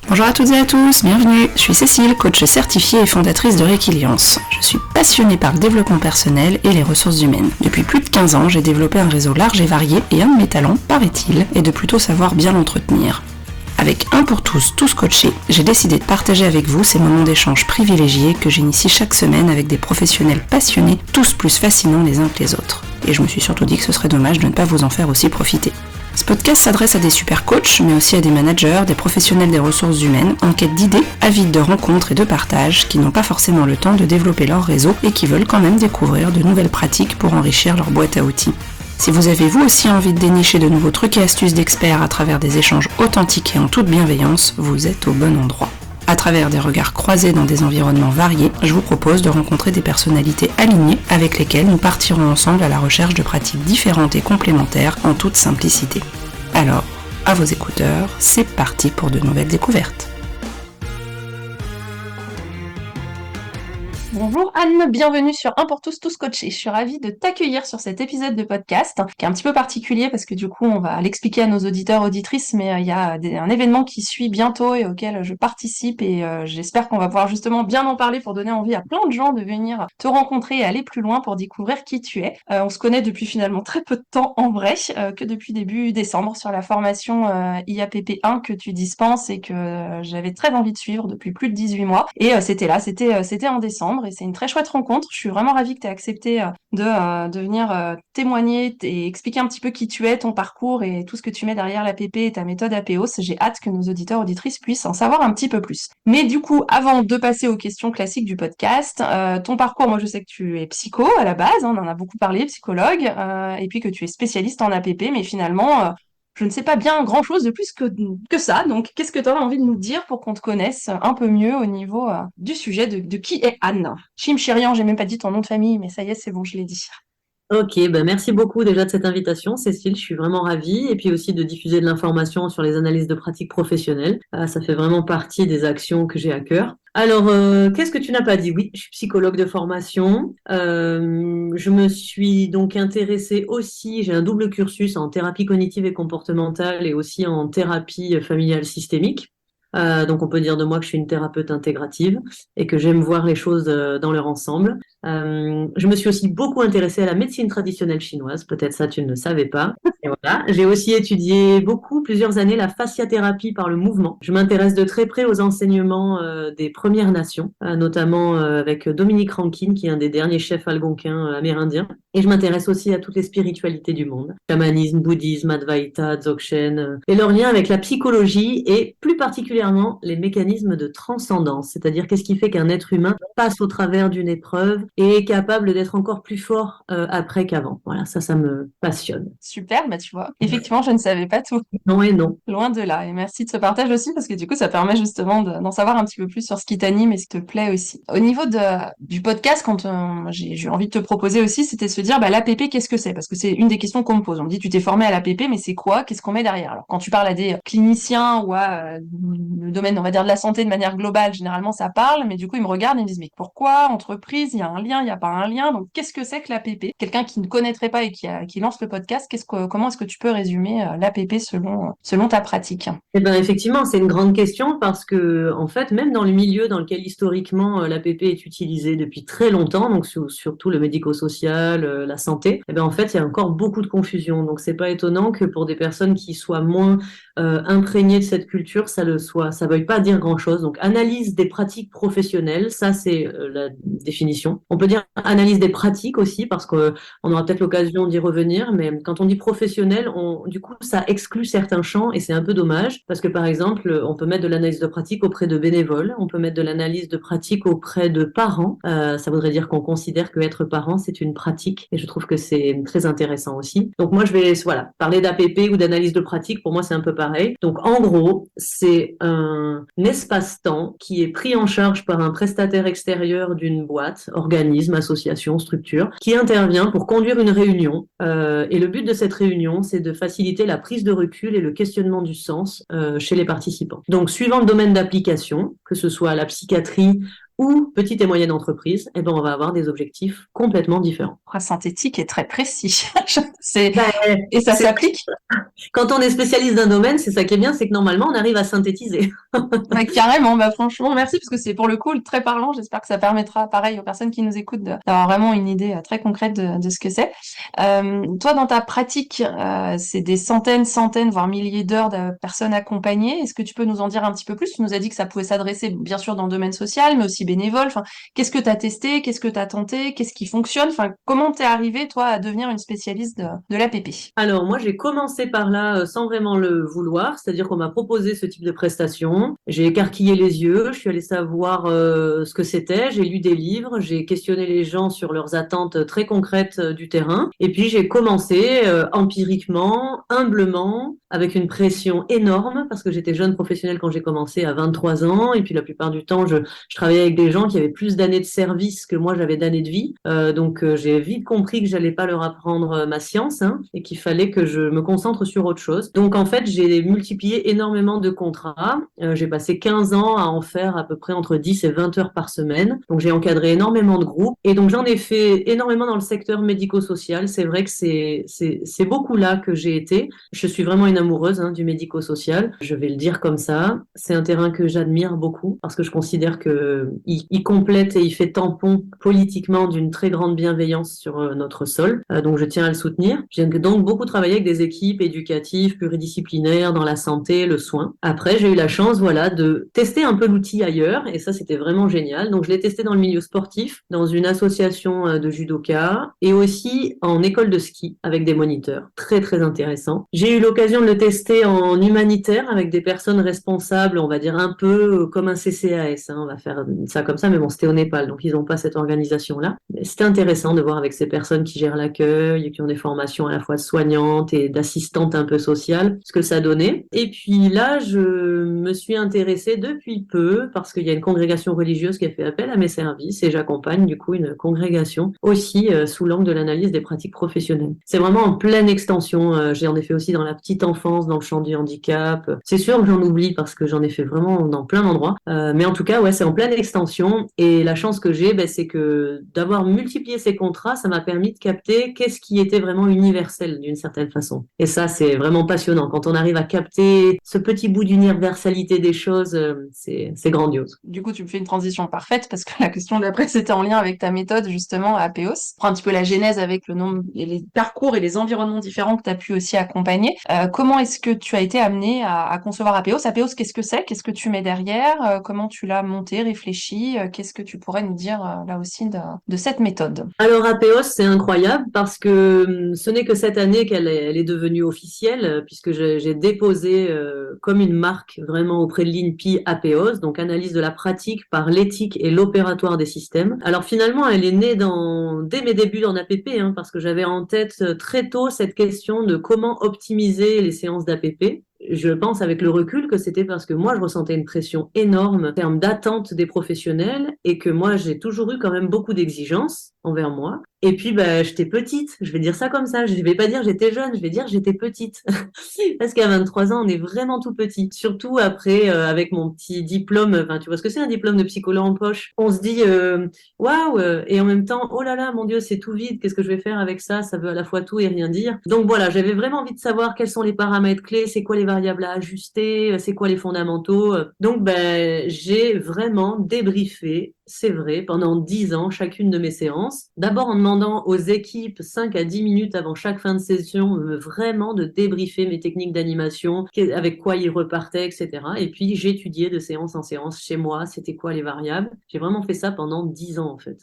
Bonjour à toutes et à tous, bienvenue. Je suis Cécile, coach certifiée et fondatrice de Réquiliance. Je suis passionnée par le développement personnel et les ressources humaines. Depuis plus de 15 ans, j'ai développé un réseau large et varié et un de mes talents, paraît-il, est de plutôt savoir bien l'entretenir. Avec Un pour tous, tous coachés, j'ai décidé de partager avec vous ces moments d'échange privilégiés que j'initie chaque semaine avec des professionnels passionnés, tous plus fascinants les uns que les autres. Et je me suis surtout dit que ce serait dommage de ne pas vous en faire aussi profiter. Ce podcast s'adresse à des super coachs, mais aussi à des managers, des professionnels des ressources humaines, en quête d'idées, avides de rencontres et de partage, qui n'ont pas forcément le temps de développer leur réseau et qui veulent quand même découvrir de nouvelles pratiques pour enrichir leur boîte à outils. Si vous avez vous aussi envie de dénicher de nouveaux trucs et astuces d'experts à travers des échanges authentiques et en toute bienveillance, vous êtes au bon endroit. À travers des regards croisés dans des environnements variés, je vous propose de rencontrer des personnalités alignées avec lesquelles nous partirons ensemble à la recherche de pratiques différentes et complémentaires en toute simplicité. Alors, à vos écouteurs, c'est parti pour de nouvelles découvertes. Bonjour Anne, bienvenue sur Un pour tous, tous coachés. Je suis ravie de t'accueillir sur cet épisode de podcast qui est un petit peu particulier parce que du coup on va l'expliquer à nos auditeurs, auditrices, mais il y a un événement qui suit bientôt et auquel je participe et j'espère qu'on va pouvoir justement bien en parler pour donner envie à plein de gens de venir te rencontrer et aller plus loin pour découvrir qui tu es. On se connaît depuis finalement très peu de temps en vrai, que depuis début décembre sur la formation IAPP1 que tu dispenses et que j'avais très envie de suivre depuis plus de 18 mois et c'était en décembre. Et c'est une très chouette rencontre. Je suis vraiment ravie que tu aies accepté de venir témoigner et expliquer un petit peu qui tu es, ton parcours et tout ce que tu mets derrière l'APP et ta méthode APOS. J'ai hâte que nos auditeurs auditrices puissent en savoir un petit peu plus. Mais du coup, avant de passer aux questions classiques du podcast, ton parcours, moi je sais que tu es psycho à la base, on en a beaucoup parlé, psychologue, et puis que tu es spécialiste en APP, mais finalement... je ne sais pas bien grand-chose de plus que ça. Donc, qu'est-ce que tu as envie de nous dire pour qu'on te connaisse un peu mieux au niveau du sujet de qui est Anne? Chimchirian, j'ai même pas dit ton nom de famille, mais ça y est, c'est bon, je l'ai dit. Ok, ben merci beaucoup déjà de cette invitation, Cécile. Je suis vraiment ravie. Et puis aussi de diffuser de l'information sur les analyses de pratiques professionnelles. Ça fait vraiment partie des actions que j'ai à cœur. Alors, qu'est-ce que tu n'as pas dit? Oui, je suis psychologue de formation. Je me suis donc intéressée aussi, j'ai un double cursus en thérapie cognitive et comportementale et aussi en thérapie familiale systémique. Donc, on peut dire de moi que je suis une thérapeute intégrative et que j'aime voir les choses dans leur ensemble. Je me suis aussi beaucoup intéressée à la médecine traditionnelle chinoise. Peut-être ça, tu ne le savais pas. Et voilà. J'ai aussi étudié plusieurs années, la fasciathérapie par le mouvement. Je m'intéresse de très près aux enseignements des Premières Nations, notamment avec Dominique Rankine, qui est un des derniers chefs algonquins amérindiens. Et je m'intéresse aussi à toutes les spiritualités du monde, chamanisme, bouddhisme, Advaita, Dzogchen, et leur lien avec la psychologie et plus particulièrement les mécanismes de transcendance, c'est-à-dire qu'est-ce qui fait qu'un être humain passe au travers d'une épreuve et est capable d'être encore plus fort après qu'avant. Voilà, ça me passionne. Super, bah tu vois. Effectivement, je ne savais pas tout. Non et non. Loin de là. Et merci de ce partage aussi, parce que du coup, ça permet justement d'en savoir un petit peu plus sur ce qui t'anime et ce qui te plaît aussi. Au niveau du podcast, quand j'ai eu envie de te proposer aussi, c'était de se dire, bah, l'APP, qu'est-ce que c'est? Parce que c'est une des questions qu'on me pose. On me dit, tu t'es formé à l'APP, mais c'est quoi? Qu'est-ce qu'on met derrière? Alors, quand tu parles à des cliniciens ou à le domaine, on va dire, de la santé de manière globale, généralement, ça parle, mais du coup, ils me regardent et me disent, mais pourquoi? Entreprise, il y a un lien, il n'y a pas un lien. Donc, qu'est-ce que c'est que l'APP? Quelqu'un qui ne connaîtrait pas et qui lance le podcast, comment est-ce que tu peux résumer l'APP selon ta pratique? Eh ben, effectivement, c'est une grande question parce que, en fait, même dans le milieu dans lequel historiquement l'APP est utilisée depuis très longtemps, donc surtout le médico-social, la santé, eh ben, en fait, il y a encore beaucoup de confusion. Donc, c'est pas étonnant que pour des personnes qui soient moins imprégnées de cette culture, ça le soit. Ça veuille pas dire grand-chose. Donc, analyse des pratiques professionnelles, ça, c'est la définition. On peut dire analyse des pratiques aussi parce que on aura peut-être l'occasion d'y revenir, mais quand on dit professionnel, du coup, ça exclut certains champs et c'est un peu dommage parce que, par exemple, on peut mettre de l'analyse de pratique auprès de bénévoles, on peut mettre de l'analyse de pratique auprès de parents. Ça voudrait dire qu'on considère que être parent, c'est une pratique et je trouve que c'est très intéressant aussi. Donc, moi, je vais, voilà, parler d'APP ou d'analyse de pratique. Pour moi, c'est un peu pareil. Donc, en gros, c'est un espace-temps qui est pris en charge par un prestataire extérieur d'une boîte, organisme, association, structure, qui intervient pour conduire une réunion. Et le but de cette réunion, c'est de faciliter la prise de recul et le questionnement du sens chez les participants. Donc, suivant le domaine d'application, que ce soit la psychiatrie ou petite et moyenne entreprise, eh ben, on va avoir des objectifs complètement différents. Après, synthétique est très précis. C'est... Ben, Et ça c'est, s'applique. quand on est spécialiste d'un domaine, c'est ça qui est bien, c'est que normalement, on arrive à synthétiser. Ouais, carrément, bah franchement, merci parce que c'est pour le coup très parlant. J'espère que ça permettra, pareil, aux personnes qui nous écoutent d'avoir vraiment une idée très concrète de ce que c'est. Toi, dans ta pratique, c'est des centaines, voire milliers d'heures de personnes accompagnées. Est-ce que tu peux nous en dire un petit peu plus? Tu nous as dit que ça pouvait s'adresser, bien sûr, dans le domaine social, mais aussi bénévole. Enfin, qu'est-ce que tu as testé? Qu'est-ce que tu as tenté? Qu'est-ce qui fonctionne? Enfin, comment t'es arrivé, toi, à devenir une spécialiste de l'APP? Alors, moi, j'ai commencé par là sans vraiment le vouloir, c'est-à-dire qu'on m'a proposé ce type de prestation. J'ai écarquillé les yeux, je suis allée savoir ce que c'était, j'ai lu des livres, j'ai questionné les gens sur leurs attentes très concrètes du terrain, et puis j'ai commencé empiriquement, humblement, avec une pression énorme, parce que j'étais jeune professionnelle quand j'ai commencé à 23 ans, et puis la plupart du temps, je travaillais avec des gens qui avaient plus d'années de service que moi j'avais d'années de vie. Donc j'ai vite compris que j'allais pas leur apprendre ma science, hein, et qu'il fallait que je me concentre sur autre chose. Donc en fait, j'ai multiplié énormément de contrats. J'ai passé 15 ans à en faire à peu près entre 10 et 20 heures par semaine. Donc j'ai encadré énormément de groupes et donc j'en ai fait énormément dans le secteur médico-social. C'est vrai que c'est beaucoup là que j'ai été. Je suis vraiment une amoureuse, hein, du médico-social. Je vais le dire comme ça. C'est un terrain que j'admire beaucoup parce que je considère que il complète et il fait tampon politiquement d'une très grande bienveillance sur notre sol. Donc je tiens à le soutenir. J'ai donc beaucoup travaillé avec des équipes éducatives, pluridisciplinaires dans la santé, le soin. Après, j'ai eu la chance, voilà, de tester un peu l'outil ailleurs et ça, c'était vraiment génial. Donc je l'ai testé dans le milieu sportif, dans une association de judoka et aussi en école de ski avec des moniteurs. Très, très intéressant. J'ai eu l'occasion de le tester en humanitaire avec des personnes responsables, on va dire un peu comme un CCAS, hein, on va faire ça comme ça, mais bon, c'était au Népal, donc ils n'ont pas cette organisation-là. Mais c'était intéressant de voir avec ces personnes qui gèrent l'accueil et qui ont des formations à la fois de soignantes et d'assistantes un peu sociales, ce que ça donnait. Et puis là, je me suis intéressée depuis peu parce qu'il y a une congrégation religieuse qui a fait appel à mes services et j'accompagne du coup une congrégation aussi sous l'angle de l'analyse des pratiques professionnelles. C'est vraiment en pleine extension. J'ai en effet aussi dans la petite enfance, dans le champ du handicap. C'est sûr que j'en oublie parce que j'en ai fait vraiment dans plein d'endroits. Mais en tout cas, ouais, c'est en pleine extension. Et la chance que j'ai, ben, c'est que d'avoir multiplié ces contrats, ça m'a permis de capter qu'est-ce qui était vraiment universel d'une certaine façon. Et ça, c'est vraiment passionnant. Quand on arrive à capter ce petit bout d'universalité des choses, c'est grandiose. Du coup, tu me fais une transition parfaite parce que la question d'après, c'était en lien avec ta méthode, justement, à Apeos. Prends un petit peu la genèse avec le nombre et les parcours et les environnements différents que tu as pu aussi accompagner. Comment est-ce que tu as été amené à concevoir Apeos? Apeos, qu'est-ce que c'est? Qu'est-ce que tu mets derrière? Comment tu l'as monté, réfléchi? Qu'est-ce que tu pourrais nous dire là aussi de cette méthode? Alors Apeos, c'est incroyable parce que ce n'est que cette année elle est devenue officielle, puisque j'ai déposé comme une marque vraiment auprès de l'INPI Apeos, donc analyse de la pratique par l'éthique et l'opératoire des systèmes. Alors finalement, elle est née dès mes débuts en APP, hein, parce que j'avais en tête très tôt cette question de comment optimiser les séances d'APP. Je pense avec le recul que c'était parce que moi, je ressentais une pression énorme en termes d'attente des professionnels et que moi, j'ai toujours eu quand même beaucoup d'exigences envers moi. Et puis, bah, j'étais petite. Je vais dire ça comme ça. Je vais pas dire j'étais jeune, je vais dire j'étais petite. Parce qu'à 23 ans, on est vraiment tout petit. Surtout après, avec mon petit diplôme, enfin, tu vois ce que c'est un diplôme de psychologue en poche. On se dit, waouh, et en même temps, oh là là, mon Dieu, c'est tout vide. Qu'est-ce que je vais faire avec ça? Ça veut à la fois tout et rien dire. Donc voilà, j'avais vraiment envie de savoir quels sont les paramètres clés, c'est quoi les variables à ajuster, c'est quoi les fondamentaux. Donc, ben, j'ai vraiment débriefé, c'est vrai, pendant 10 ans, chacune de mes séances. D'abord en demandant aux équipes 5 à 10 minutes avant chaque fin de session, vraiment de débriefer mes techniques d'animation, avec quoi ils repartaient, etc. Et puis, j'étudiais de séance en séance chez moi, c'était quoi les variables. J'ai vraiment fait ça pendant 10 ans, en fait.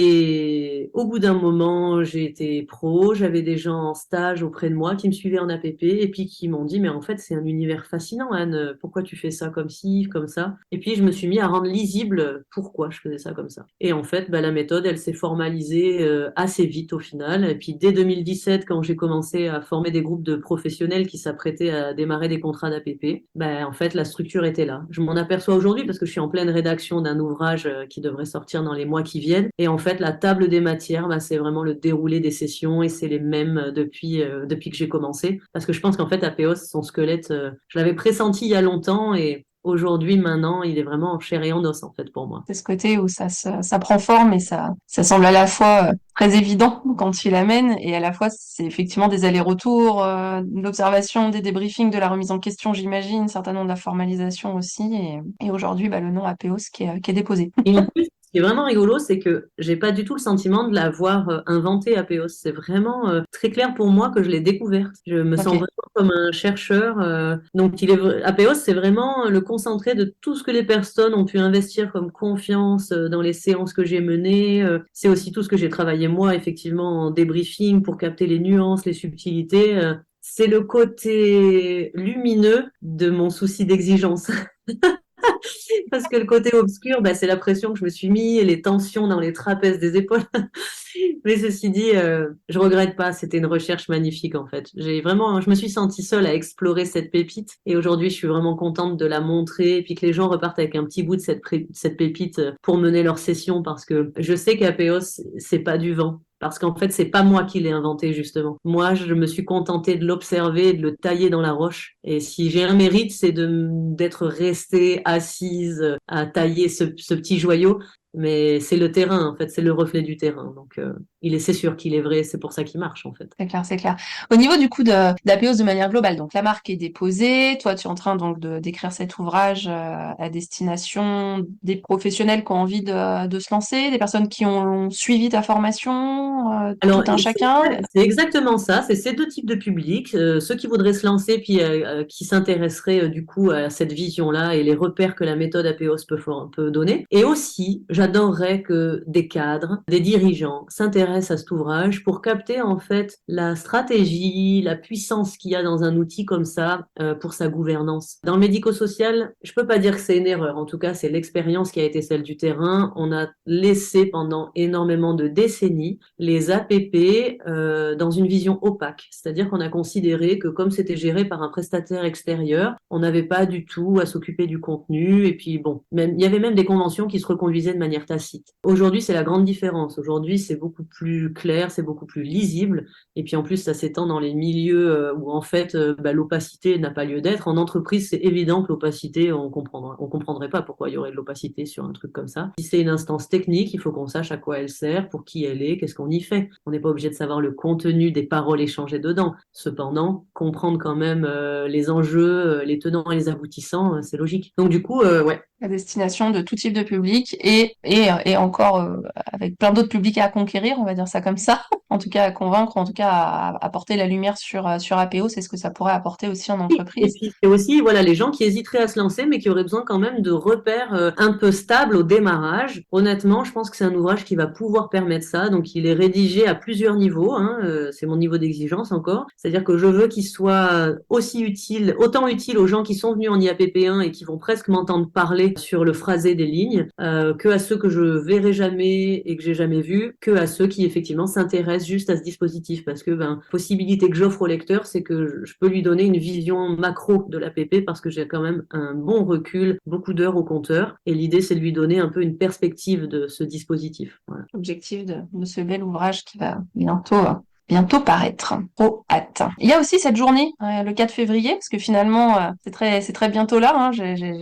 Et au bout d'un moment, j'ai été pro, j'avais des gens en stage auprès de moi qui me suivaient en APP et puis qui m'ont dit, mais en fait, c'est un univers fascinant, Anne, pourquoi tu fais ça comme ci, comme ça? Et puis, je me suis mis à rendre lisible pourquoi je faisais ça comme ça. Et en fait, bah, la méthode, elle s'est formalisée assez vite au final. Et puis, dès 2017, quand j'ai commencé à former des groupes de professionnels qui s'apprêtaient à démarrer des contrats d'APP, bah, en fait, la structure était là. Je m'en aperçois aujourd'hui parce que je suis en pleine rédaction d'un ouvrage qui devrait sortir dans les mois qui viennent. Et en fait, la table des matières, bah, c'est vraiment le déroulé des sessions et c'est les mêmes depuis que j'ai commencé. Parce que je pense qu'en fait, Apeos, son squelette, je l'avais pressenti il y a longtemps et aujourd'hui, maintenant, il est vraiment en chair et en os, en fait, pour moi. C'est ce côté où ça prend forme et ça semble à la fois très évident quand tu l'amènes et à la fois c'est effectivement des allers-retours, de l'observation, des débriefings, de la remise en question, j'imagine, certainement de la formalisation aussi. Et aujourd'hui, bah, le nom APOS qui est déposé. Et en plus, ce qui est vraiment rigolo, c'est que j'ai pas du tout le sentiment de l'avoir inventé Apéos. C'est vraiment très clair pour moi que je l'ai découverte. Je me sens Ok. vraiment comme un chercheur. Donc, Apéos, c'est vraiment le concentré de tout ce que les personnes ont pu investir comme confiance dans les séances que j'ai menées. C'est aussi tout ce que j'ai travaillé moi, effectivement, en débriefing pour capter les nuances, les subtilités. C'est le côté lumineux de mon souci d'exigence. Parce que le côté obscur, bah, c'est la pression que je me suis mis et les tensions dans les trapèzes des épaules. Mais ceci dit, je regrette pas. C'était une recherche magnifique en fait. Je me suis sentie seule à explorer cette pépite et aujourd'hui, je suis vraiment contente de la montrer et puis que les gens repartent avec un petit bout de cette pépite pour mener leur session parce que je sais qu'Apéos, c'est pas du vent. Parce qu'en fait, c'est pas moi qui l'ai inventé, justement. Moi, je me suis contentée de l'observer et de le tailler dans la roche. Et si j'ai un mérite, c'est d'être restée assise à tailler ce petit joyau. Mais c'est le terrain, en fait, c'est le reflet du terrain. Donc, c'est sûr qu'il est vrai, c'est pour ça qu'il marche, en fait. C'est clair, c'est clair. Au niveau du coup d'Apéos de manière globale, donc la marque est déposée, toi tu es en train donc d'écrire cet ouvrage à destination des professionnels qui ont envie de se lancer, des personnes qui ont suivi ta formation, tout Alors, un chacun. c'est exactement ça, c'est ces deux types de publics, ceux qui voudraient se lancer puis qui s'intéresseraient du coup à cette vision-là et les repères que la méthode APOS peut donner. Et aussi, j'adorerais que des cadres, des dirigeants s'intéressent à cet ouvrage pour capter en fait la stratégie, la puissance qu'il y a dans un outil comme ça pour sa gouvernance. Dans le médico-social, je peux pas dire que c'est une erreur, en tout cas c'est l'expérience qui a été celle du terrain. On a laissé pendant énormément de décennies les APP dans une vision opaque. C'est-à-dire qu'on a considéré que comme c'était géré par un prestataire extérieur, on n'avait pas du tout à s'occuper du contenu. Et puis bon, il y avait même des conventions qui se reconduisaient de manière tacite. Aujourd'hui, c'est la grande différence. Aujourd'hui, c'est beaucoup plus clair, c'est beaucoup plus lisible. Et puis en plus, ça s'étend dans les milieux où en fait l'opacité n'a pas lieu d'être. En entreprise, c'est évident que l'opacité, on comprendrait pas pourquoi il y aurait de l'opacité sur un truc comme ça. Si c'est une instance technique, il faut qu'on sache à quoi elle sert, pour qui elle est, qu'est-ce qu'on y fait. On n'est pas obligé de savoir le contenu des paroles échangées dedans. Cependant, comprendre quand même les enjeux, les tenants et les aboutissants, c'est logique. Donc du coup, ouais. À destination de tout type de public et encore avec plein d'autres publics à conquérir, on va dire ça comme ça. En tout cas, à convaincre, en tout cas, à porter la lumière sur APO, c'est ce que ça pourrait apporter aussi en Et entreprise. puis c'est aussi voilà les gens qui hésiteraient à se lancer mais qui auraient besoin quand même de repères un peu stables au démarrage. Honnêtement, je pense que c'est un ouvrage qui va pouvoir permettre ça. Donc il est rédigé à plusieurs niveaux. Hein, c'est mon niveau d'exigence encore. C'est-à-dire que je veux qu'il soit aussi utile, autant utile aux gens qui sont venus en IAPP1 et qui vont presque m'entendre parler sur le phrasé des lignes, que à ceux que je verrai jamais et que j'ai jamais vu, que à ceux qui effectivement s'intéressent juste à ce dispositif. Parce que possibilité que j'offre au lecteur, c'est que je peux lui donner une vision macro de l'APP parce que j'ai quand même un bon recul, beaucoup d'heures au compteur. Et l'idée, c'est de lui donner un peu une perspective de ce dispositif. Voilà. Objectif de ce bel ouvrage qui va bientôt paraître. Trop hâte. Il y a aussi cette journée, le 4 février, parce que finalement, c'est très bientôt là. Hein.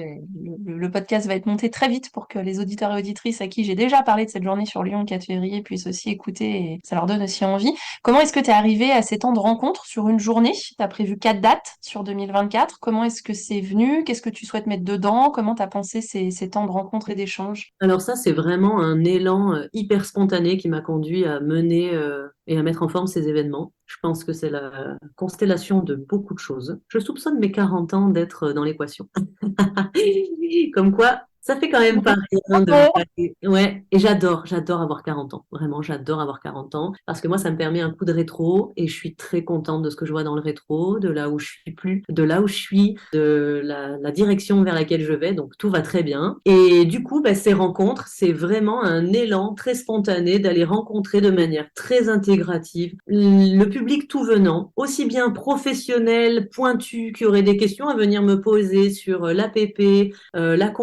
Le podcast va être monté très vite pour que les auditeurs et auditrices à qui j'ai déjà parlé de cette journée sur Lyon le 4 février puissent aussi écouter et ça leur donne aussi envie. Comment est-ce que tu es arrivé à ces temps de rencontre sur une journée? Tu as prévu 4 dates sur 2024. Comment est-ce que c'est venu? Qu'est-ce que tu souhaites mettre dedans? Comment tu as pensé ces temps de rencontre et d'échange? Alors ça, c'est vraiment un élan hyper spontané qui m'a conduit à mener et à mettre en forme ces événements. Je pense que c'est la constellation de beaucoup de choses. Je soupçonne mes 40 ans d'être dans l'équation. Comme quoi, ça fait quand même pas rien de... Ouais, et j'adore avoir 40 ans. Vraiment, j'adore avoir 40 ans. Parce que moi, ça me permet un coup de rétro et je suis très contente de ce que je vois dans le rétro, de là où je suis plus, de là où je suis, de la direction vers laquelle je vais. Donc, tout va très bien. Et du coup, ces rencontres, c'est vraiment un élan très spontané d'aller rencontrer de manière très intégrative le public tout venant, aussi bien professionnel, pointu, qui aurait des questions à venir me poser sur l'APP, la compassion,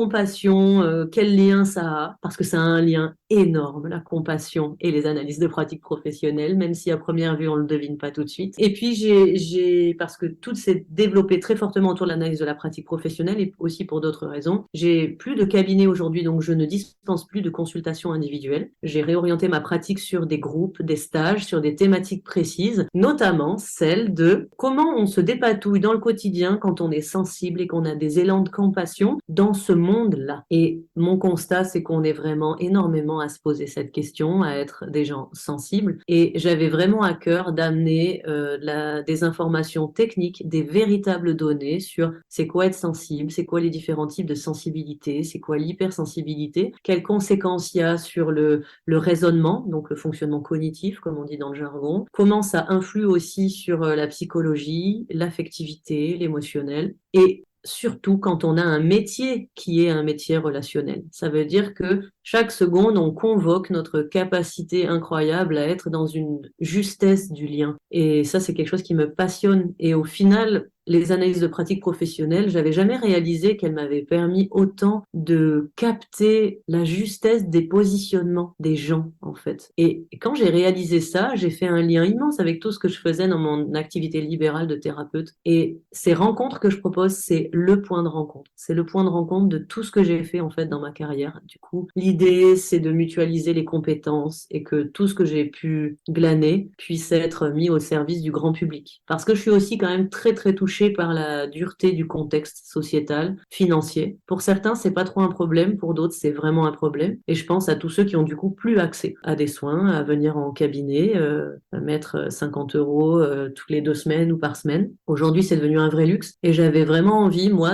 compassion, quel lien ça a? Parce que ça a un lien énorme, la compassion et les analyses de pratique professionnelle, même si à première vue, on le devine pas tout de suite. Et puis, parce que tout s'est développé très fortement autour de l'analyse de la pratique professionnelle et aussi pour d'autres raisons, j'ai plus de cabinet aujourd'hui, donc je ne dispense plus de consultations individuelles. J'ai réorienté ma pratique sur des groupes, des stages, sur des thématiques précises, notamment celle de comment on se dépatouille dans le quotidien quand on est sensible et qu'on a des élans de compassion dans ce monde-là. Et mon constat, c'est qu'on est vraiment énormément à se poser cette question, à être des gens sensibles. Et j'avais vraiment à cœur d'amener des informations techniques, des véritables données sur c'est quoi être sensible, c'est quoi les différents types de sensibilité, c'est quoi l'hypersensibilité, quelles conséquences il y a sur le raisonnement, donc le fonctionnement cognitif, comme on dit dans le jargon, comment ça influe aussi sur la psychologie, l'affectivité, l'émotionnel, et surtout quand on a un métier qui est un métier relationnel. Ça veut dire que chaque seconde, on convoque notre capacité incroyable à être dans une justesse du lien. Et ça, c'est quelque chose qui me passionne. Et au final, les analyses de pratique professionnelle, j'avais jamais réalisé qu'elles m'avaient permis autant de capter la justesse des positionnements des gens, en fait. Et quand j'ai réalisé ça, j'ai fait un lien immense avec tout ce que je faisais dans mon activité libérale de thérapeute. Et ces rencontres que je propose, c'est le point de rencontre. C'est le point de rencontre de tout ce que j'ai fait, en fait, dans ma carrière. Du coup, l'idée, c'est de mutualiser les compétences et que tout ce que j'ai pu glaner puisse être mis au service du grand public. Parce que je suis aussi quand même très, très touchée par la dureté du contexte sociétal, financier. Pour certains, c'est pas trop un problème, pour d'autres, c'est vraiment un problème. Et je pense à tous ceux qui ont du coup plus accès à des soins, à venir en cabinet, à mettre 50 euros toutes les 2 semaines ou par semaine. Aujourd'hui, c'est devenu un vrai luxe. Et j'avais vraiment envie, moi,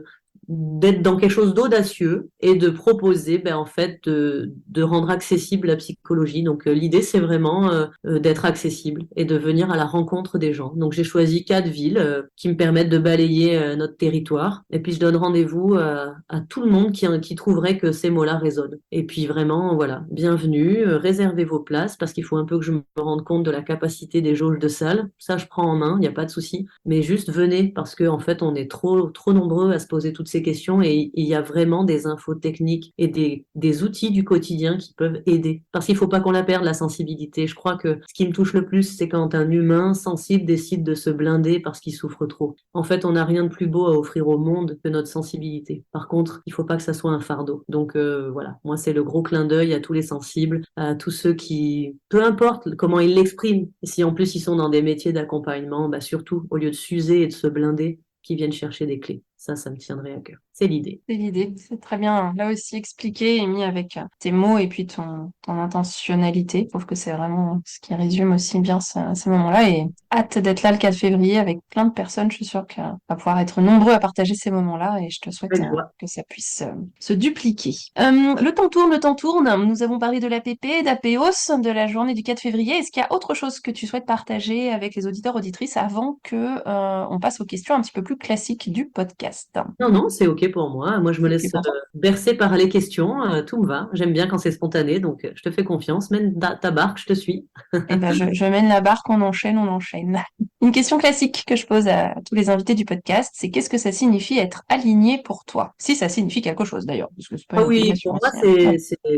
d'être dans quelque chose d'audacieux et de proposer en fait de rendre accessible la psychologie. Donc l'idée c'est vraiment d'être accessible et de venir à la rencontre des gens. Donc j'ai choisi 4 villes qui me permettent de balayer notre territoire et puis je donne rendez-vous à tout le monde qui trouverait que ces mots-là résonnent. Et puis vraiment voilà, bienvenue, réservez vos places parce qu'il faut un peu que je me rende compte de la capacité des jauges de salle. Ça je prends en main, il n'y a pas de souci, mais juste venez parce que en fait on est trop nombreux à se poser toutes ces questions et il y a vraiment des infos techniques et des outils du quotidien qui peuvent aider. Parce qu'il ne faut pas qu'on la perde, la sensibilité. Je crois que ce qui me touche le plus, c'est quand un humain sensible décide de se blinder parce qu'il souffre trop. En fait, on n'a rien de plus beau à offrir au monde que notre sensibilité. Par contre, il ne faut pas que ça soit un fardeau. Donc voilà, moi c'est le gros clin d'œil à tous les sensibles, à tous ceux qui, peu importe comment ils l'expriment, si en plus ils sont dans des métiers d'accompagnement, surtout, au lieu de s'user et de se blinder, qui viennent chercher des clés. Ça me tiendrait à cœur. C'est l'idée. C'est l'idée, c'est très bien là aussi expliqué et mis avec tes mots et puis ton intentionnalité. Je trouve que c'est vraiment ce qui résume aussi bien ces moments-là et hâte d'être là le 4 février avec plein de personnes. Je suis sûre qu'on va pouvoir être nombreux à partager ces moments-là et je te souhaite Avec joie. que ça puisse se dupliquer. Le temps tourne, le temps tourne. Nous avons parlé de l'APP, d'APOS, de la journée du 4 février. Est-ce qu'il y a autre chose que tu souhaites partager avec les auditeurs, auditrices avant que on passe aux questions un petit peu plus classiques du podcast? Non, non, c'est OK pour moi. Moi, je me Tu es laisse content? bercer par les questions. Tout me va. J'aime bien quand c'est spontané, donc je te fais confiance. Mène ta barque, je te suis. Eh ben, je mène la barque, on enchaîne, on enchaîne. Une question classique que je pose à tous les invités du podcast, c'est qu'est-ce que ça signifie être aligné pour toi? Si ça signifie quelque chose d'ailleurs, parce que c'est pas Ah une oui, obligation pour moi, aussi, hein. Ouais.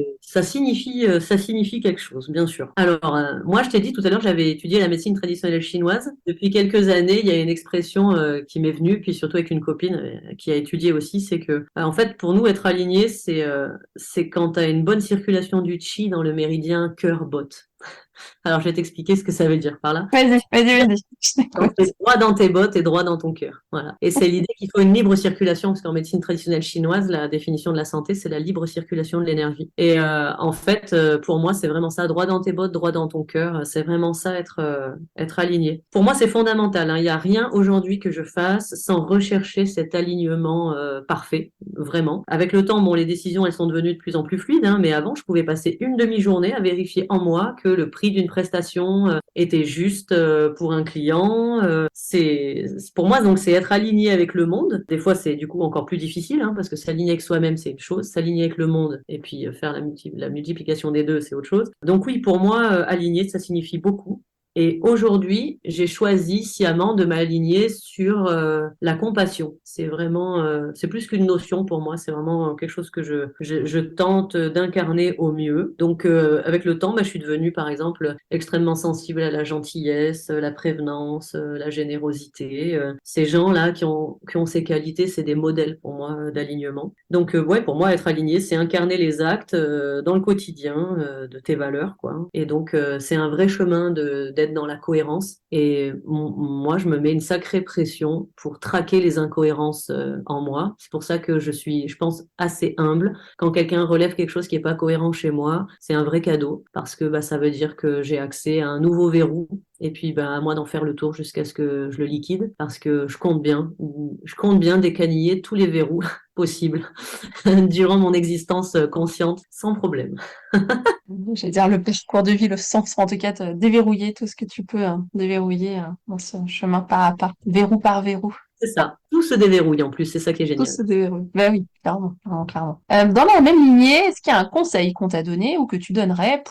ça signifie quelque chose, bien sûr. Alors, moi, je t'ai dit tout à l'heure, j'avais étudié la médecine traditionnelle chinoise. Depuis quelques années, il y a une expression qui m'est venue, puis surtout avec une copine qui a étudié aussi, c'est que, en fait, pour nous, être aligné, c'est quand tu as une bonne circulation du qi dans le méridien cœur-botte. Alors, je vais t'expliquer ce que ça veut dire par là. Vas-y, vas-y, vas-y, je Quand t'écoute. t'es droit dans tes bottes et droit dans ton cœur. Voilà. Et c'est l'idée qu'il faut une libre circulation, parce qu'en médecine traditionnelle chinoise, la définition de la santé, c'est la libre circulation de l'énergie. Et en fait, pour moi, c'est vraiment ça, droit dans tes bottes, droit dans ton cœur. C'est vraiment ça, être aligné. Pour moi, c'est fondamental, hein. Il n'y a rien aujourd'hui que je fasse sans rechercher cet alignement parfait, vraiment. Avec le temps, bon, les décisions, elles sont devenues de plus en plus fluides, hein, mais avant, je pouvais passer une demi-journée à vérifier en moi que le prix d'une prestation était juste pour un client. Pour moi, donc, c'est être aligné avec le monde. Des fois, c'est du coup encore plus difficile, hein, parce que s'aligner avec soi-même, c'est une chose. S'aligner avec le monde et puis faire la multiplication des deux, c'est autre chose. Donc oui, pour moi, aligné, ça signifie beaucoup. Et aujourd'hui, j'ai choisi sciemment de m'aligner sur la compassion. C'est vraiment, c'est plus qu'une notion pour moi, c'est vraiment quelque chose que je tente d'incarner au mieux. Donc, avec le temps, bah, je suis devenue, par exemple, extrêmement sensible à la gentillesse, la prévenance, la générosité. Ces gens-là qui ont ces qualités, c'est des modèles pour moi d'alignement. Donc, ouais, pour moi, être aligné, c'est incarner les actes dans le quotidien de tes valeurs, quoi. Et donc, c'est un vrai chemin d'être dans la cohérence. Et moi, je me mets une sacrée pression pour traquer les incohérences en moi. C'est pour ça que je suis, je pense, assez humble. Quand quelqu'un relève quelque chose qui n'est pas cohérent chez moi, c'est un vrai cadeau parce que bah, ça veut dire que j'ai accès à un nouveau verrou. Et puis, bah, à moi d'en faire le tour jusqu'à ce que je le liquide parce que je compte bien décaniller tous les verrous possibles durant mon existence consciente sans problème. J'allais dire le parcours de vie, le sens, en tout cas, te déverrouiller tout ce que tu peux déverrouiller dans ce chemin pas à pas, verrou par verrou. C'est ça. Tout se déverrouille en plus, c'est ça qui est Tout génial. se déverrouille. Ben oui, clairement, clairement, clairement. Dans la même lignée, est-ce qu'il y a un conseil qu'on t'a donné ou que tu donnerais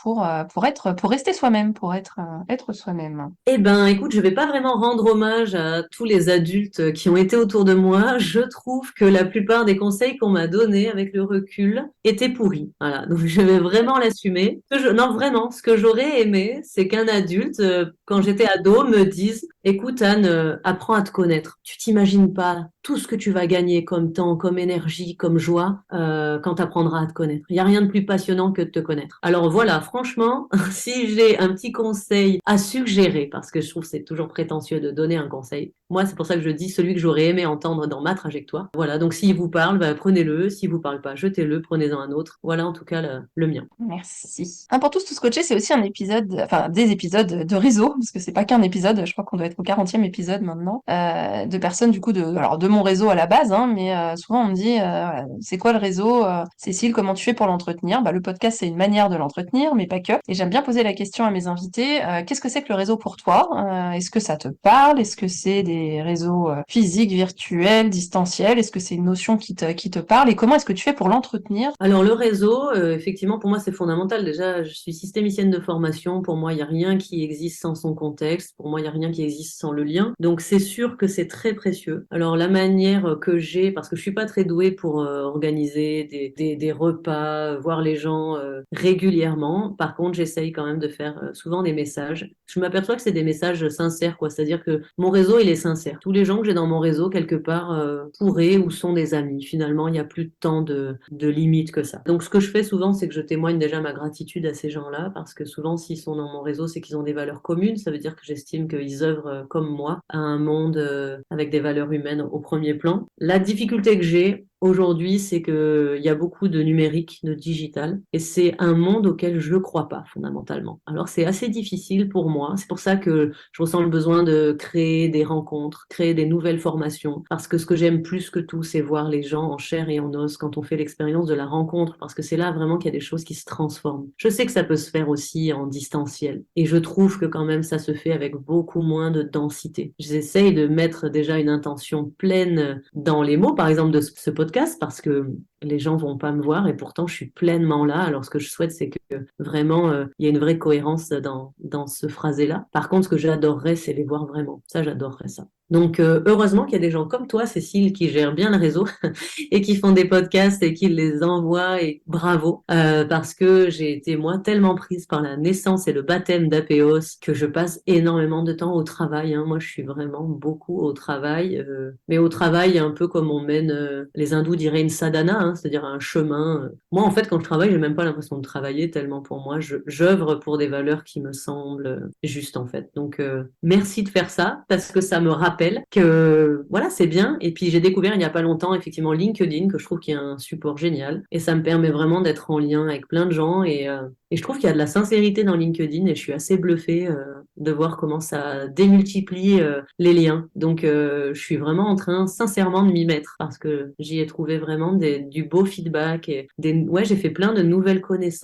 pour rester soi-même, être soi-même? Eh ben, écoute, je vais pas vraiment rendre hommage à tous les adultes qui ont été autour de moi. Je trouve que la plupart des conseils qu'on m'a donnés avec le recul étaient pourris. Voilà, donc je vais vraiment l'assumer. Non, vraiment, ce que j'aurais aimé, c'est qu'un adulte, quand j'étais ado, me dise, écoute Anne, apprends à te connaître. Tu t'imagines pas tout ce que tu vas gagner comme temps, comme énergie, comme joie quand tu apprendras à te connaître. Il n'y a rien de plus passionnant que de te connaître. Alors voilà, franchement, si j'ai un petit conseil à suggérer, parce que je trouve que c'est toujours prétentieux de donner un conseil, moi c'est pour ça que je dis celui que j'aurais aimé entendre dans ma trajectoire. Voilà, donc s'il vous parle, bah, prenez-le. S'il vous parle pas, jetez-le, prenez-en un autre. Voilà en tout cas le mien. Merci. Un pour tous coachés, c'est aussi un épisode, enfin des épisodes de réseau, parce que c'est pas qu'un épisode, je crois qu'on doit être au 40e épisode maintenant, de personnes du coup alors de mon réseau à la base, hein, mais souvent on me dit, voilà, c'est quoi le réseau? Cécile, comment tu fais pour l'entretenir? Bah, le podcast, c'est une manière de l'entretenir, mais pas que. Et j'aime bien poser la question à mes invités, qu'est-ce que c'est que le réseau pour toi? Est-ce que ça te parle? Est-ce que c'est des réseaux physiques, virtuels, distanciels? Est-ce que c'est une notion qui te parle? Et comment est-ce que tu fais pour l'entretenir? Alors le réseau, effectivement, pour moi, c'est fondamental. Déjà, je suis systémicienne de formation. Pour moi, il n'y a rien qui existe sans son contexte. Pour moi, il n'y a rien qui existe sans le lien. Donc, c'est sûr que c'est très précieux. Alors, la manière que j'ai, parce que je suis pas très douée pour organiser des repas, voir les gens régulièrement. Par contre, j'essaye quand même de faire souvent des messages. Je m'aperçois que c'est des messages sincères, quoi. C'est-à-dire que mon réseau, il est sincère. Tous les gens que j'ai dans mon réseau, quelque part, pourraient ou sont des amis. Finalement, il n'y a plus de temps de limite que ça. Donc, ce que je fais souvent, c'est que je témoigne déjà ma gratitude à ces gens-là, parce que souvent, s'ils sont dans mon réseau, c'est qu'ils ont des valeurs communes. Ça veut dire que j'estime qu'ils œuvrent comme moi à un monde avec des valeurs humaines au premier plan. La difficulté que j'ai, aujourd'hui, c'est qu'il y a beaucoup de numérique, de digital, et c'est un monde auquel je ne crois pas fondamentalement. Alors c'est assez difficile pour moi, c'est pour ça que je ressens le besoin de créer des rencontres, créer des nouvelles formations, parce que ce que j'aime plus que tout, c'est voir les gens en chair et en os quand on fait l'expérience de la rencontre, parce que c'est là vraiment qu'il y a des choses qui se transforment. Je sais que ça peut se faire aussi en distanciel, et je trouve que quand même ça se fait avec beaucoup moins de densité. J'essaye de mettre déjà une intention pleine dans les mots, par exemple de ce podcast, parce que les gens vont pas me voir et pourtant je suis pleinement là. Alors ce que je souhaite, c'est que vraiment il y ait une vraie cohérence dans ce phrasé-là. Par contre, ce que j'adorerais, c'est les voir vraiment. Ça, j'adorerais ça. Donc heureusement qu'il y a des gens comme toi, Cécile, qui gèrent bien le réseau et qui font des podcasts et qui les envoient et bravo parce que j'ai été moi tellement prise par la naissance et le baptême d'Apéos que je passe énormément de temps au travail. Hein. Moi, je suis vraiment beaucoup au travail, mais au travail un peu comme on mène, les hindous diraient une sadhana, hein, c'est-à-dire un chemin. Moi, en fait, quand je travaille, j'ai même pas l'impression de travailler tellement pour moi, j'œuvre pour des valeurs qui me semblent justes en fait. Donc merci de faire ça parce que ça me rappelle que voilà, c'est bien. Et puis j'ai découvert il n'y a pas longtemps effectivement LinkedIn que je trouve qui est un support génial et ça me permet vraiment d'être en lien avec plein de gens et je trouve qu'il y a de la sincérité dans LinkedIn et je suis assez bluffée de voir comment ça démultiplie les liens. Donc je suis vraiment en train sincèrement de m'y mettre parce que j'y ai trouvé vraiment du beau feedback et ouais, j'ai fait plein de nouvelles connaissances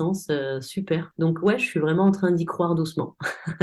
super. Donc ouais, je suis vraiment en train d'y croire doucement.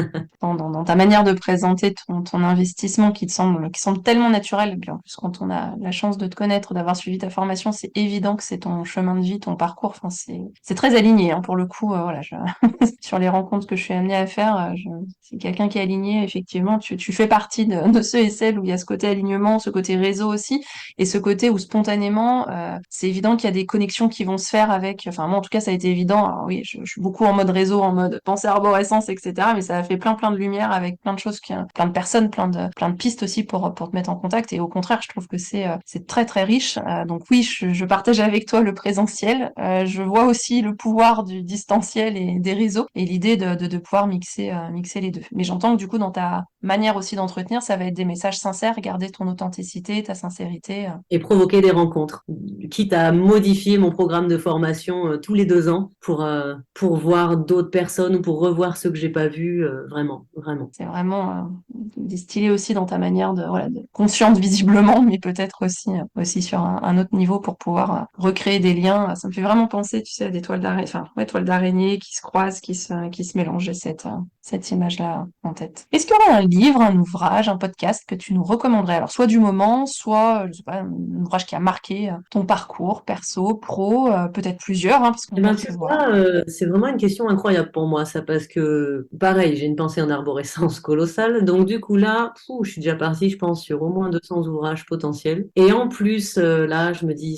Dans ta manière de présenter ton investissement qui te semble tellement naturel. Et puis en plus, quand on a la chance de te connaître, d'avoir suivi ta formation, c'est évident que c'est ton chemin de vie, ton parcours. Enfin, c'est très aligné, hein, pour le coup. Voilà, sur les rencontres que je suis amenée à faire, c'est quelqu'un qui est aligné. Effectivement, tu fais partie de ceux et celles où il y a ce côté alignement, ce côté réseau aussi, et ce côté où spontanément, c'est évident qu'il y a des connexions qui vont se faire avec. Enfin, moi, en tout cas, ça a été évident. Alors oui, je suis beaucoup en mode réseau, en mode pensée arborescence, etc. Mais ça a fait plein de lumière avec plein de choses, plein de personnes, plein de pistes aussi pour te mettre en contact. Et au contraire, je trouve que c'est très très riche. Donc oui, je partage avec toi le présentiel. Je vois aussi le pouvoir du distanciel et des réseaux et l'idée de pouvoir mixer les deux. Mais j'entends que du coup, dans ta manière aussi d'entretenir, ça va être des messages sincères, garder ton authenticité, ta sincérité. Et provoquer des rencontres, quitte à modifier mon programme de formation tous les 2 ans pour voir d'autres personnes ou pour revoir ceux que j'ai pas vus, vraiment, vraiment. C'est vraiment distillé aussi dans ta manière voilà, de consciente visiblement, mais peut-être aussi sur un autre niveau pour pouvoir recréer des liens. Ça me fait vraiment penser, tu sais, à des toiles d'araignée, enfin, ouais, toiles d'araignée qui se croisent, qui se mélangent. J'ai cette image-là en tête. Est-ce qu'il y aurait un livre, un ouvrage, un podcast que tu nous recommanderais? Alors, soit du moment, soit, je sais pas, un ouvrage qui a marqué ton parcours perso, pro, peut-être plusieurs, hein, parce qu'on Eh peut ben, tu recevoir. vois, c'est vraiment une question incroyable pour moi, ça, parce que, pareil, j'ai une pensée en arborescence colossale. Donc, du coup, là, je suis déjà partie, je pense, sur au moins 200 ouvrages potentiels. Et en plus, là, je me dis,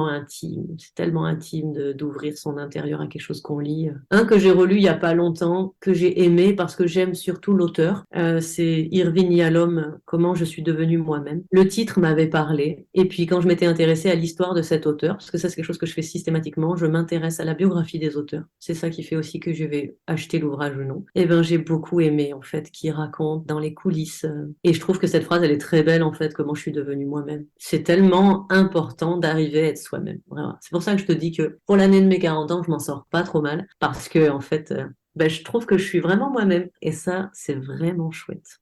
c'est tellement intime d'ouvrir son intérieur à quelque chose qu'on lit. Un que j'ai relu il y a pas longtemps, que j'ai aimé parce que j'aime surtout l'auteur, c'est Irving Yalom, Comment je suis devenue moi-même. Le titre m'avait parlé. Et puis, quand je m'étais intéressée à l'histoire de cet auteur, parce que ça, c'est quelque chose que je fais systématiquement, je m'intéresse à la biographie des auteurs. C'est ça qui fait aussi que je vais acheter l'ouvrage ou non. Et ben, j'ai beaucoup aimé, en fait, qui raconte dans les coulisses. Et je trouve que cette phrase, elle est très belle, en fait, comment je suis devenue moi-même. C'est tellement important d'arriver à être soi-même. Vraiment. C'est pour ça que je te dis que pour l'année de mes 40 ans, je m'en sors pas trop mal, parce que, en fait, ben, je trouve que je suis vraiment moi-même. Et ça, c'est vraiment chouette.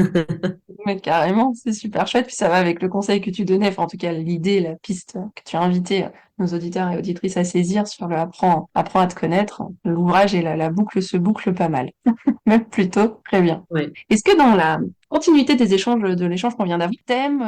Mais carrément, c'est super chouette. Puis ça va avec le conseil que tu donnais, enfin en tout cas l'idée, la piste que tu as invité nos auditeurs et auditrices à saisir sur le apprends à te connaître. L'ouvrage et la boucle se boucle pas mal. Même plutôt très bien. Ouais. Est-ce que dans la continuité de l'échange qu'on vient d'avoir, thème,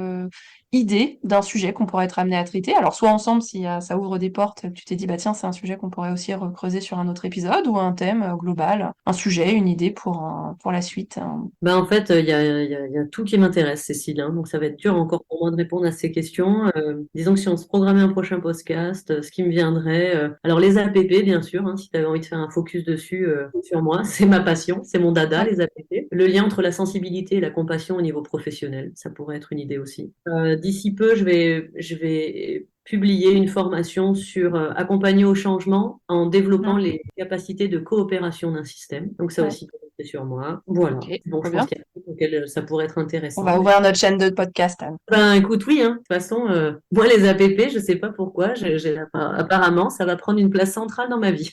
idée d'un sujet qu'on pourrait être amené à traiter? Alors soit ensemble, si ça ouvre des portes, tu t'es dit bah tiens, c'est un sujet qu'on pourrait aussi recreuser sur un autre épisode, ou un thème global, un sujet, une idée pour la suite. Ben, en fait, il y a tout qui m'intéresse, Cécile, hein. Donc, ça va être dur encore pour moi de répondre à ces questions. Disons que si on se programmait un prochain podcast, ce qui me viendrait, alors les APP, bien sûr, hein, si tu avais envie de faire un focus dessus, sur moi, c'est ma passion, c'est mon dada, les APP. Le lien entre la sensibilité et la compassion au niveau professionnel, ça pourrait être une idée aussi. D'ici peu, je vais publier une formation sur accompagner au changement en développant Mhm. les capacités de coopération d'un système. Donc, ça Ouais. aussi, c'est sur moi. Voilà. Ok, Donc, très je pense bien. qu'il y a un truc auquel ça pourrait être On intéressant. va ouvrir notre chaîne de podcast, Anne. Ben, écoute, oui, hein. De toute façon, moi, les APP, je sais pas pourquoi, apparemment, ça va prendre une place centrale dans ma vie.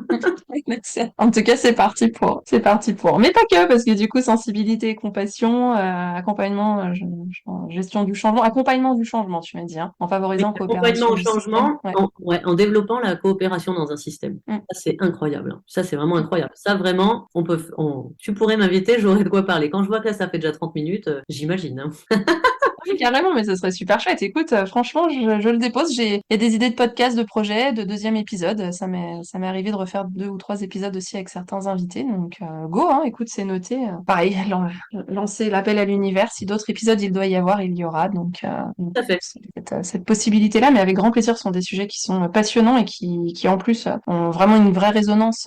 En tout cas, c'est parti pour. Mais pas que, parce que du coup, sensibilité et compassion, accompagnement, gestion du changement, accompagnement du changement, tu m'as dit, hein, en Et favorisant accompagnement coopération au du système. changement, Ouais. ouais, en développant la coopération dans un système. Mm. Ça, c'est incroyable, hein. Ça, c'est vraiment incroyable. Ça, vraiment, tu pourrais m'inviter, j'aurais de quoi parler. Quand je vois que là, ça fait déjà 30 minutes, j'imagine, hein. Oui, carrément, mais ce serait super chouette. Écoute, franchement, je le dépose. Il y a des idées de podcast, de projets, de deuxième épisode. Ça m'est arrivé de refaire 2 ou 3 épisodes aussi avec certains invités. Donc, go, hein, écoute, c'est noté. Pareil, lancer l'appel à l'univers. Si d'autres épisodes il doit y avoir, il y aura. Donc, Tout à fait. cette possibilité-là, mais avec grand plaisir, ce sont des sujets qui sont passionnants et qui en plus, ont vraiment une vraie résonance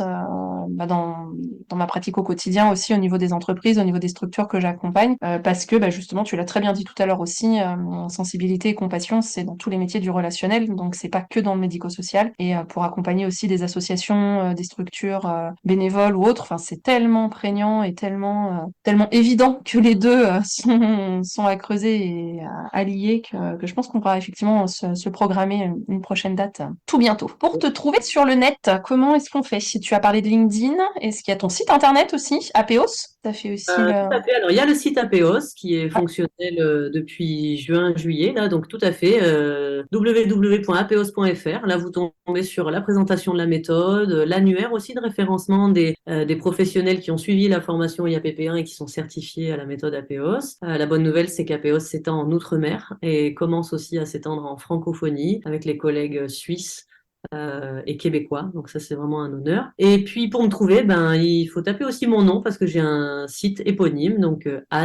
dans ma pratique au quotidien aussi, au niveau des entreprises, au niveau des structures que j'accompagne. Parce que, justement, tu l'as très bien dit tout à l'heure aussi, sensibilité et compassion, c'est dans tous les métiers du relationnel, donc c'est pas que dans le médico-social. Et pour accompagner aussi des associations, des structures bénévoles ou autres, enfin, c'est tellement prégnant et tellement évident que les deux sont à creuser et à lier que je pense qu'on pourra effectivement se programmer une prochaine date tout bientôt. Pour te trouver sur le net, comment est-ce qu'on fait? Si tu as parlé de LinkedIn, est-ce qu'il y a ton site internet aussi, Apeos? Ça fait aussi Tout à fait. Alors, il y a le site Apéos qui est Ah, fonctionnel depuis juin-juillet, là, donc tout à fait, www.apeos.fr. Là, vous tombez sur la présentation de la méthode, l'annuaire aussi de référencement des professionnels qui ont suivi la formation IAPP1 et qui sont certifiés à la méthode Apéos. La bonne nouvelle, c'est qu'Apéos s'étend en Outre-mer et commence aussi à s'étendre en francophonie avec les collègues suisses et québécois. Donc ça, c'est vraiment un honneur. Et puis pour me trouver, il faut taper aussi mon nom parce que j'ai un site éponyme, donc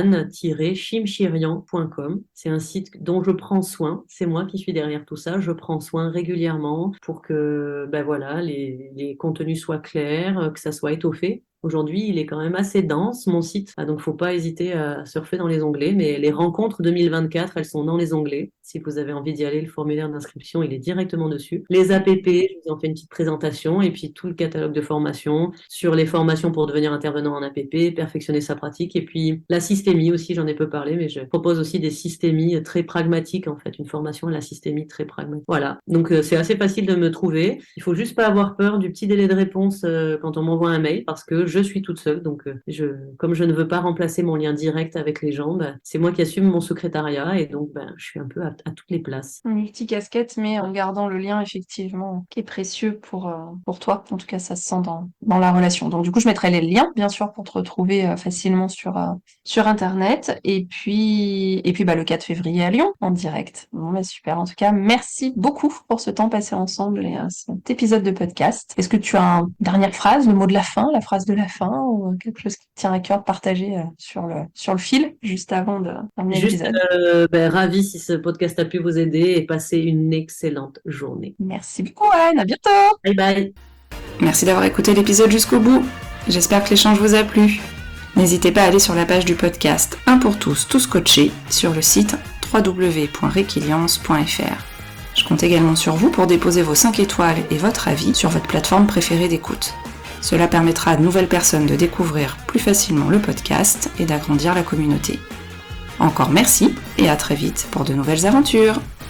anne-chimchirian.com. C'est un site dont je prends soin. C'est moi qui suis derrière tout ça. Je prends soin régulièrement pour que voilà, les contenus soient clairs, que ça soit étoffé. Aujourd'hui, il est quand même assez dense, mon site. Donc, faut pas hésiter à surfer dans les onglets. Mais les rencontres 2024, elles sont dans les onglets. Si vous avez envie d'y aller, le formulaire d'inscription, il est directement dessus. Les APP, je vous en fais une petite présentation. Et puis, tout le catalogue de formations sur les formations pour devenir intervenant en APP, perfectionner sa pratique. Et puis, la systémie aussi, j'en ai peu parlé, mais je propose aussi des systémies très pragmatiques, en fait. Une formation à la systémie très pragmatique. Voilà. Donc, c'est assez facile de me trouver. Il faut juste pas avoir peur du petit délai de réponse quand on m'envoie un mail parce que je suis toute seule. Donc, comme je ne veux pas remplacer mon lien direct avec les gens, c'est moi qui assume mon secrétariat et donc je suis un peu à toutes les places. une multi-casquette, mais en gardant le lien, effectivement, qui est précieux pour toi. En tout cas, ça se sent dans la relation. Donc, du coup, je mettrai les liens, bien sûr, pour te retrouver facilement sur Internet. Et puis le 4 février à Lyon, en direct. Bon, super. En tout cas, merci beaucoup pour ce temps passé ensemble et cet épisode de podcast. Est-ce que tu as une dernière phrase, le mot de la fin, la phrase de la fin, ou quelque chose qui te tient à cœur de partager sur le fil, juste avant de terminer Juste l'épisode? ravi si ce podcast a pu vous aider et passer une excellente journée. Merci beaucoup, Anne. À bientôt! Bye bye. Merci d'avoir écouté l'épisode jusqu'au bout. J'espère que l'échange vous a plu. N'hésitez pas à aller sur la page du podcast Un pour tous, tous coachés sur le site www.requiliance.fr. Je compte également sur vous pour déposer vos 5 étoiles et votre avis sur votre plateforme préférée d'écoute. Cela permettra à de nouvelles personnes de découvrir plus facilement le podcast et d'agrandir la communauté. Encore merci et à très vite pour de nouvelles aventures.